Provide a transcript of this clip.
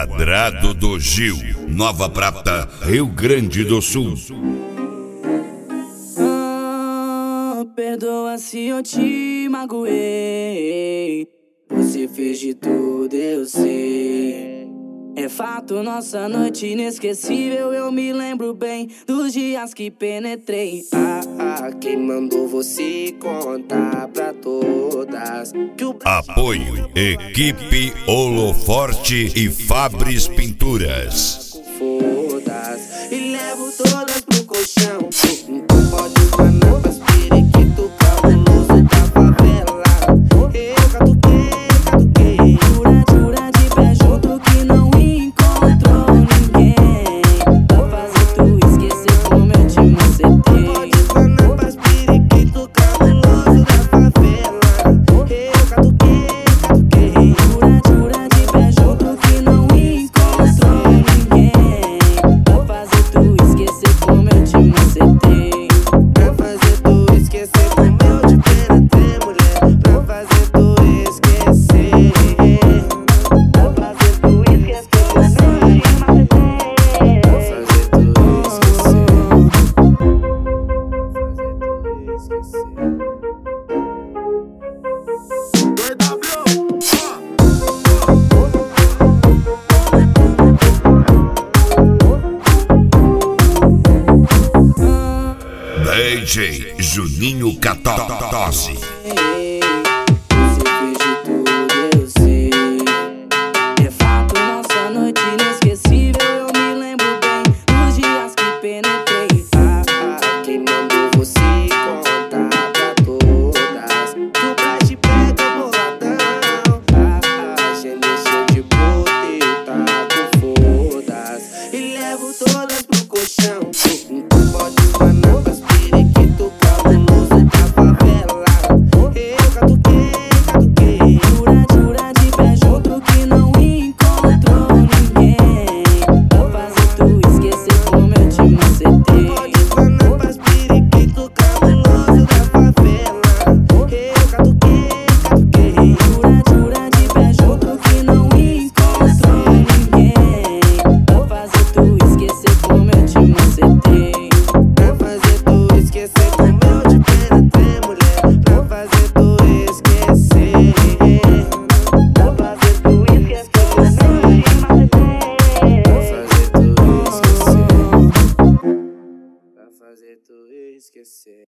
Quadrado do Gil, Nova Prata, Rio Grande do Sul. Perdoa se eu te magoei. Você fez de tudo, eu sei. É fato, nossa noite inesquecível. Eu me lembro bem dos dias que penetrei. Quem mandou você contar pra todas que o Apoio Equipe Holoforte e Fabris Pinturas. Foda-se e levo todas pro colchão. Então pode espanar pras periquito cabuloso da favela. Eu catuquei, jura de pé junto que não encontrou ninguém pra fazer tu esquecer como eu te macetei. Pode espanar pras periquito cabuloso da favela. Eu catuquei, jura de pé junto que não encontrou ninguém pra fazer tu esquecer como eu te macetei. Pra fazer tu esquecer como eu te penetrei, mulher. Pra fazer tu esquecer. Pra fazer tu esquecer como eu te macetei. Pra fazer tu esquecer. DJ Juninho Catose. Você fez de tudo, eu sei. É fato, nossa noite inesquecível. Eu me lembro bem dos dias que penetrei. Quem mandou você contar pra todas que o baixo pega boladão. Cheio de poder, tá com foda-se e levo todas pro colchão. Então pode espanar pras periquito cabuloso da favela. Eu catuquei, jura de pé junto que não encontrou ninguém pra fazer tu esquecer como eu te macetei. Pode espanar pras periquito cabuloso da favela. Eu catuquei, jura de pé junto que não encontrou ninguém pra fazer tu esquecer como eu te macetei. Pra fazer tu esquecer como eu te penetrei, mulher. Pra fazer tu esquecer. Pra fazer tu esquecer como eu te macetei. Pra fazer tu esquecer. Pra fazer tu esquecer.